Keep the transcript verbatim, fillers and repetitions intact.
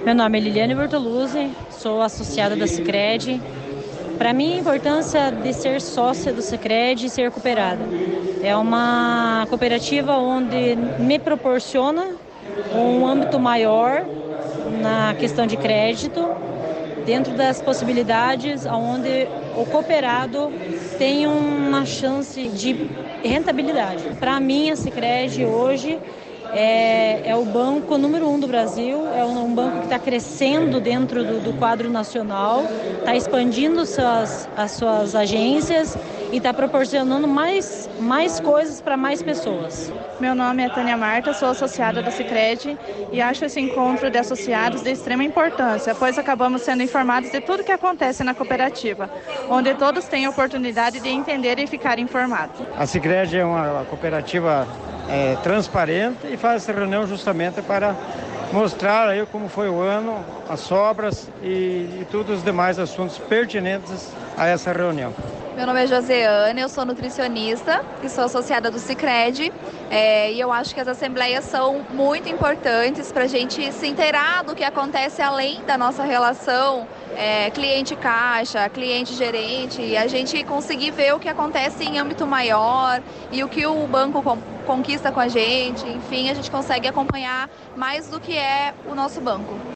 Meu nome é Liliane Bertoluzzi, sou associada da Sicredi. Para mim, a importância de ser sócia do Sicredi e ser cooperada. É uma cooperativa onde me proporciona um âmbito maior na questão de crédito, dentro das possibilidades onde o cooperado tem uma chance de rentabilidade. Para mim, a Sicredi hoje é, é o banco número um do Brasil, é um, um banco que está crescendo dentro do, do quadro nacional, está expandindo suas, as suas agências e está proporcionando mais, mais coisas para mais pessoas. Meu nome é Tânia Marta, sou associada da Sicredi e acho esse encontro de associados de extrema importância, pois acabamos sendo informados de tudo que acontece na cooperativa, onde todos têm a oportunidade de entender e ficar informados. A Sicredi é uma cooperativa é, transparente e faz essa reunião justamente para mostrar aí como foi o ano, as sobras e, e todos os demais assuntos pertinentes a essa reunião. Meu nome é Joseane, eu sou nutricionista e sou associada do Sicredi, é, e eu acho que as assembleias são muito importantes para a gente se inteirar do que acontece além da nossa relação é, cliente-caixa, cliente-gerente, e a gente conseguir ver o que acontece em âmbito maior e o que o banco conquista com a gente, enfim, a gente consegue acompanhar mais do que é o nosso banco.